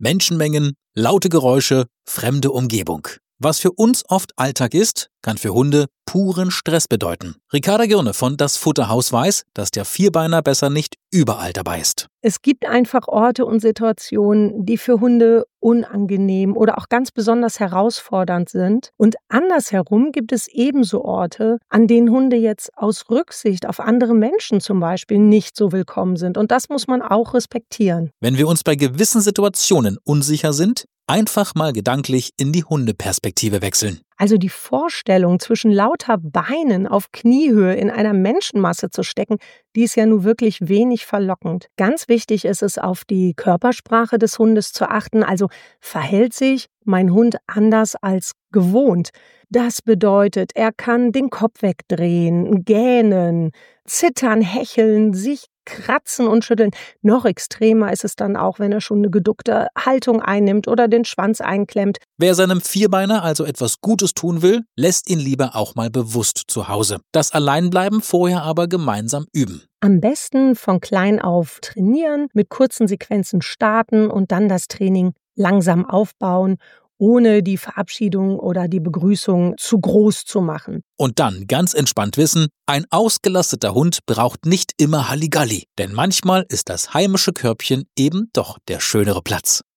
Menschenmengen, laute Geräusche, fremde Umgebung. Was für uns oft Alltag ist, kann für Hunde puren Stress bedeuten. Ricarda Girne von Das Futterhaus weiß, dass der Vierbeiner besser nicht überall dabei ist. Es gibt einfach Orte und Situationen, die für Hunde unangenehm oder auch ganz besonders herausfordernd sind. Und andersherum gibt es ebenso Orte, an denen Hunde jetzt aus Rücksicht auf andere Menschen zum Beispiel nicht so willkommen sind. Und das muss man auch respektieren. Wenn wir uns bei gewissen Situationen unsicher sind, einfach mal gedanklich in die Hundeperspektive wechseln. Also die Vorstellung, zwischen lauter Beinen auf Kniehöhe in einer Menschenmasse zu stecken, die ist ja nun wirklich wenig verlockend. Ganz wichtig ist es, auf die Körpersprache des Hundes zu achten. Also verhält sich mein Hund anders als gewohnt. Das bedeutet, er kann den Kopf wegdrehen, gähnen, zittern, hecheln, sich kratzen und schütteln. Noch extremer ist es dann auch, wenn er schon eine geduckte Haltung einnimmt oder den Schwanz einklemmt. Wer seinem Vierbeiner also etwas Gutes tun will, lässt ihn lieber auch mal bewusst zu Hause. Das Alleinbleiben vorher aber gemeinsam üben. Am besten von klein auf trainieren, mit kurzen Sequenzen starten und dann das Training langsam aufbauen, ohne die Verabschiedung oder die Begrüßung zu groß zu machen. Und dann ganz entspannt wissen, ein ausgelasteter Hund braucht nicht immer Halligalli, denn manchmal ist das heimische Körbchen eben doch der schönere Platz.